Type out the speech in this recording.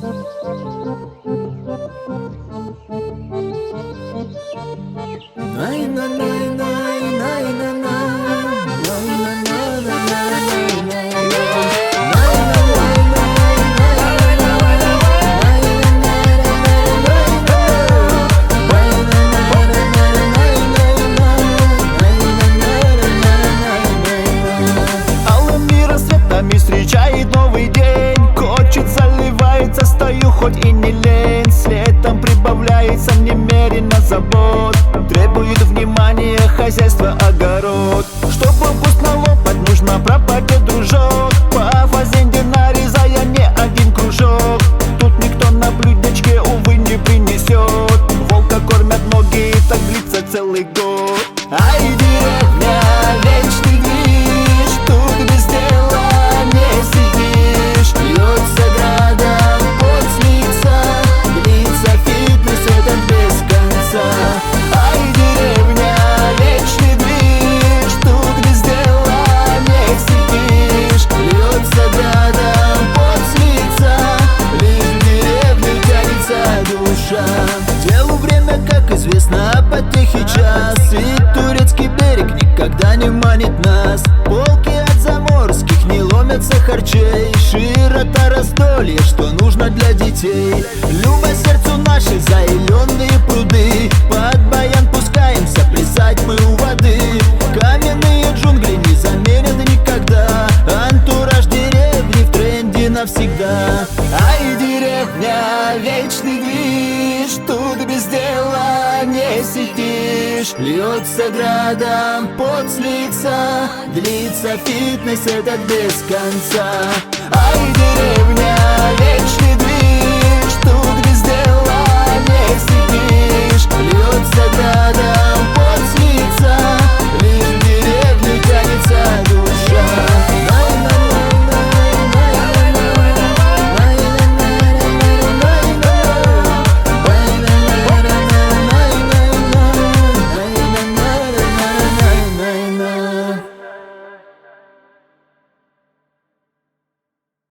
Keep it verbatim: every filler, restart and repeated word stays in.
Встречает новый день, хочет, заливается, стою, хоть и не лень. С летом прибавляется немерено забот, требует внимания хозяйство, огород. Чтобы вкусно лопать, нужно пропадет, дружок. По фазенде нарезая не один кружок. Тут никто на блюдечке, увы, не принесет. Волка кормят многие, так длится целый год. Ай, деревня, вечный движ, тут без дела не сидишь. Льется градом пот с лица, длится фитнес этот без конца. Ай, деревня, вечный движ, тут без дела не сидишь. Льется градом пот с лица, лишь в деревню тянется душа. Делу время, как известно, потехи час, и турецкий берег никогда не манит нас. Полки от заморских не ломятся харчей, широта раздолья, что нужно для детей. Любо сердцу наши заиленные пруды, под баян пускаемся, плясать мы у воды. Каменные джунгли не заменят никогда, антураж деревни в тренде навсегда. Ай, деревня, вечный движ, тут без дела не сидишь. Льется градом пот с лица, длится фитнес этот без конца. Ай, деревня.